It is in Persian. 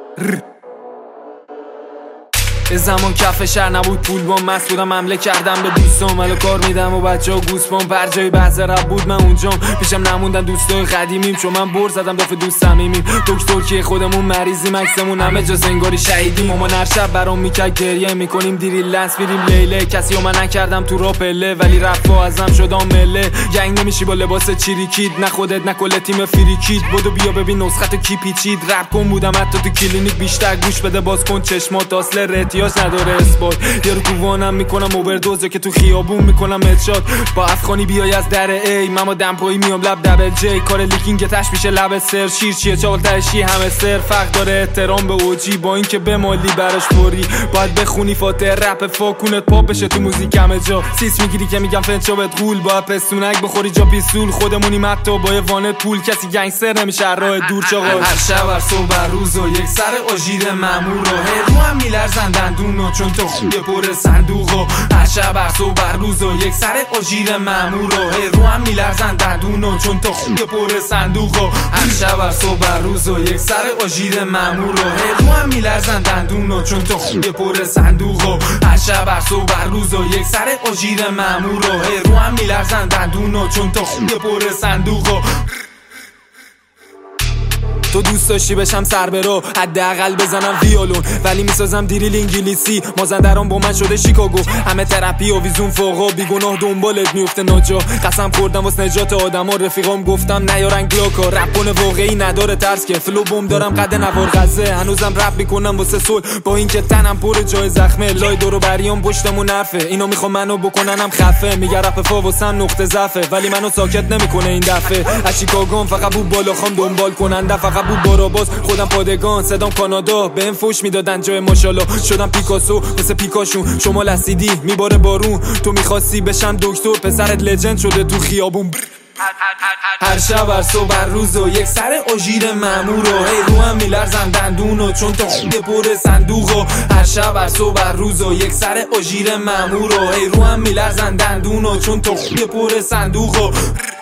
یه زمان کف شهر نبود پول بام مسئولم حمله کردم به دوستام ولو کار میدم و بچه ها گوسپام پر جای بحث رب بود من اونجام پیشم نموندن دوستای قدیمیم چون من بر زدم دافه دوست صمیمیم دکتر که خودمون مریضیم عکسمون همه جا سنگاری شهیدیم مامان هر شب برام میکرد گریه میکنیم دیری لنس میریم لیله کسی و من نکردم تو را پله ولی رفا ازم شدم مله گنگ نمیشی با لباس چیریکید نه خودت نه کل تیم فریکید بدو بیا ببین نسختو کی پیچید رپ کن بودم حتی تو کلینیک بیشتر گوش بده باز کن چشمات اصل رتیاس نداره اثبات یارو تو وانم میکنم اووردوز که تو خیابون میکنم هدشات با افغانی بیای از در ای من با دمپایی میام لب دبل جی کار لیکینگ تش میشه لب سر شیر چیه چال تشی همه سر فرق داره احترام به اوجی با اینکه به مالی براش پوری باید بخونی فاتحه رپ فاکونت پاپ بشه تو موزیک همه جا سیس میگیری که میگم فنچا بهت غول با پستونک بخوری جا پیسول خودمونیم حتی با یه وانت پول کسی گنگستر نمیشه راه دور چاقا هر شب هر صبح هر روز و یک سر آژیر مامور رو هم میلرزن دندونو چون تو خوبه پر صندوقو هر شب هر صبح هر روز و یک سر آژیر مامور رو هم میلرزن دندونو چون تو خوبه پر صندوقو هر شب هر صبح هر روز و یک سر آژیر مامور رو هم میلرزن دندونو چون تو خوبه پر صندوقو هر شب هر صبح هر روز و یک سر آژیر مامور رو هم میلرزن دندونو چون تو خوبه پر صندوقو تو دوست داشتی بشم سر برو حداقل بزنم ویولون ولی میسازم دریل انگلیسی مازندران با من شده شیکاگو همه ترپی و ویزون فوقا بیگناه دنبالت میفته ناجا قسم خوردم واسه نجات آدما رفیقام گفتم نیارن گلاکا رپون واقعی نداره ترس که فلو بوم دارم قد نوار غزه هنوزم رپ میکنم واسه صلح با اینکه تنم پر جای زخمه لای دور و بریام پشتمون نرفه اینا میخوام منو بکننم خفه میگه رپ فا واسم نقطه ضعفه ولی منو ساکت نمیکنه این دفعه از شیکاگوام فقط بود بالا خام دنبال کننده فقط بود باراباز خودم پادگان صدام کانادا بهم فوش میدادن جای ماشاءالله شدم پیکاسو مثل پیکاشون شما لسیدی میباره بارون تو میخواستی بشم دکتر پسرت لجند شده تو خیابون هر شب هر صبح هر روز و یک سر آژیر مامور رو هم میلرزن دندونو چون تو خوبه پر صندوقو هر شب هر صبح هر روز و یک سر آژیر مامور رو هم میلرزن دندونو چون تو خوبه پر صندوقو